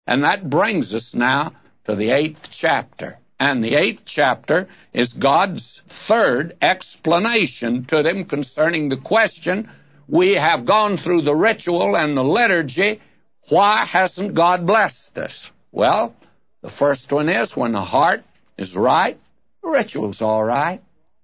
And that brings us now to the 8th chapter. And the 8th chapter is God's third explanation to them concerning the question, we have gone through the ritual and the liturgy, why hasn't God blessed us? Well, the first one is when the heart is right, the ritual's all right.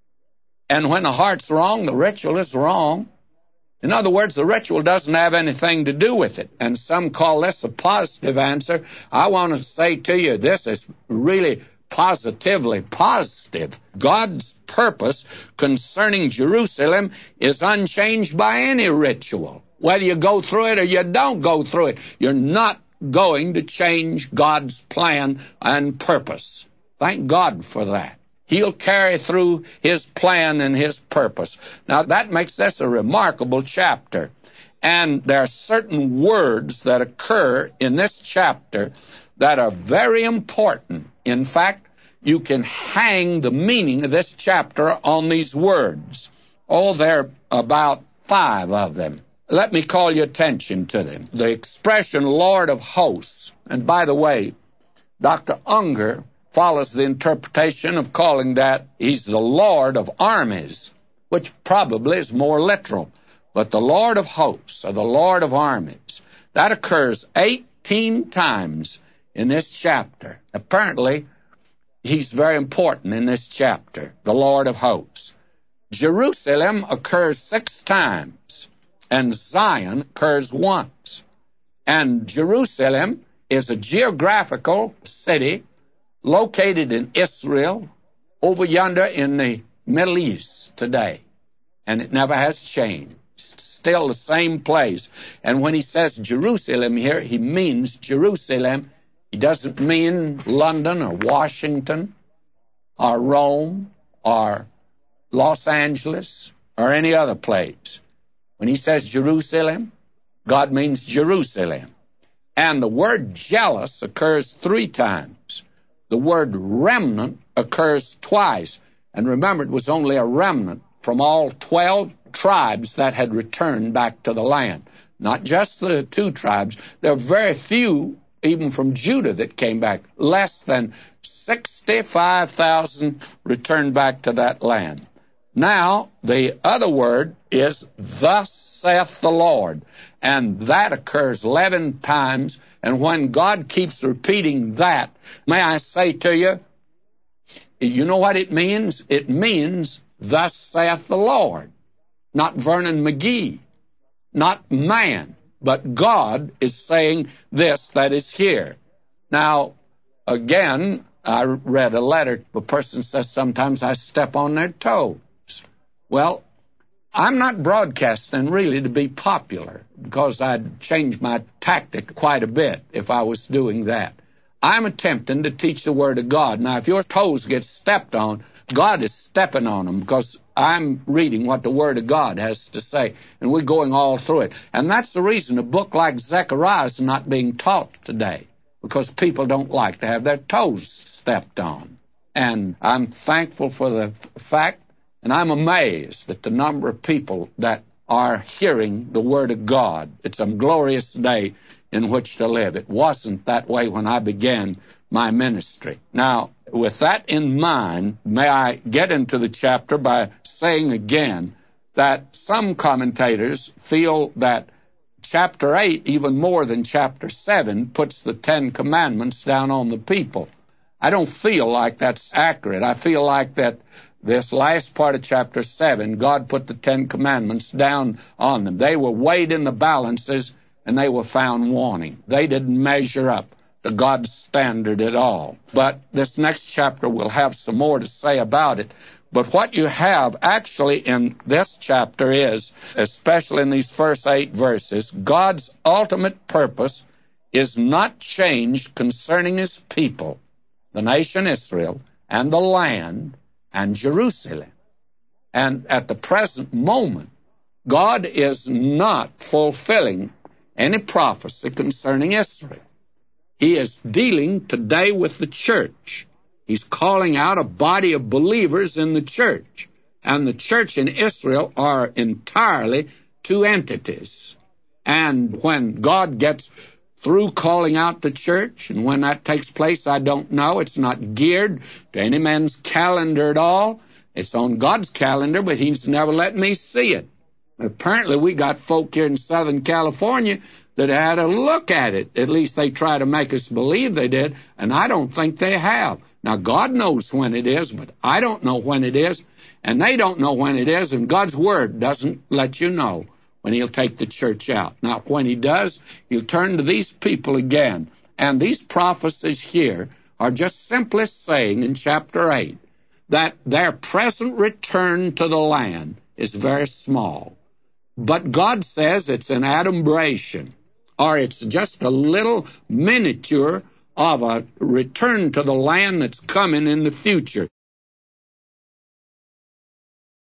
And when the heart's wrong, the ritual is wrong. In other words, the ritual doesn't have anything to do with it. And some call this a positive answer. I want to say to you, this is really positively positive. God's purpose concerning Jerusalem is unchanged by any ritual. Whether you go through it or you don't go through it, you're not going to change God's plan and purpose. Thank God for that. He'll carry through His plan and His purpose. Now, that makes this a remarkable chapter. And there are certain words that occur in this chapter that are very important. In fact, you can hang the meaning of this chapter on these words. Oh, there are about 5 of them. Let me call your attention to them. The expression Lord of Hosts. And by the way, Dr. Unger follows the interpretation of calling that He's the Lord of Armies, which probably is more literal. But the Lord of Hosts, or the Lord of Armies, that occurs 18 times in this chapter. Apparently, He's very important in this chapter, the Lord of Hosts. Jerusalem occurs 6 times, and Zion occurs once. And Jerusalem is a geographical city located in Israel, over yonder in the Middle East today. And it never has changed. Still the same place. And when he says Jerusalem here, he means Jerusalem. He doesn't mean London or Washington or Rome or Los Angeles or any other place. When he says Jerusalem, God means Jerusalem. And the word jealous occurs 3 times. The word remnant occurs twice. And remember, it was only a remnant from all 12 tribes that had returned back to the land. Not just the 2 tribes. There are very few, even from Judah, that came back. Less than 65,000 returned back to that land. Now, the other word is, thus saith the Lord. And that occurs 11 times. And when God keeps repeating that, may I say to you, you know what it means? It means, thus saith the Lord. Not Vernon McGee, not man, but God is saying this that is here. Now, again, I read a letter. A person says sometimes I step on their toes. Well, I'm not broadcasting really to be popular, because I'd change my tactic quite a bit if I was doing that. I'm attempting to teach the Word of God. Now, if your toes get stepped on, God is stepping on them, because I'm reading what the Word of God has to say, and we're going all through it. And that's the reason a book like Zechariah is not being taught today, because people don't like to have their toes stepped on. And I'm thankful for the fact, and I'm amazed at the number of people that are hearing the Word of God. It's a glorious day in which to live. It wasn't that way when I began my ministry. Now, with that in mind, may I get into the chapter by saying again that some commentators feel that chapter 8, even more than chapter 7, puts the 10 Commandments down on the people. I don't feel like that's accurate. I feel like that this last part of chapter 7, God put the 10 Commandments down on them. They were weighed in the balances, and they were found wanting. They didn't measure up to God's standard at all. But this next chapter will have some more to say about it. But what you have actually in this chapter is, especially in these first 8 verses, God's ultimate purpose is not changed concerning His people, the nation Israel, and the land, and Jerusalem. And at the present moment, God is not fulfilling any prophecy concerning Israel. He is dealing today with the church. He's calling out a body of believers in the church. And the church in Israel are entirely 2 entities. And when God gets through calling out the church, and when that takes place, I don't know. It's not geared to any man's calendar at all. It's on God's calendar, but He's never let me see it. Apparently, we got folk here in Southern California that had a look at it. At least they try to make us believe they did, and I don't think they have. Now, God knows when it is, but I don't know when it is, and they don't know when it is, and God's Word doesn't let you know when He'll take the church out. Now, when He does, He'll turn to these people again. And these prophecies here are just simply saying in chapter 8 that their present return to the land is very small. But God says it's an adumbration, or it's just a little miniature of a return to the land that's coming in the future.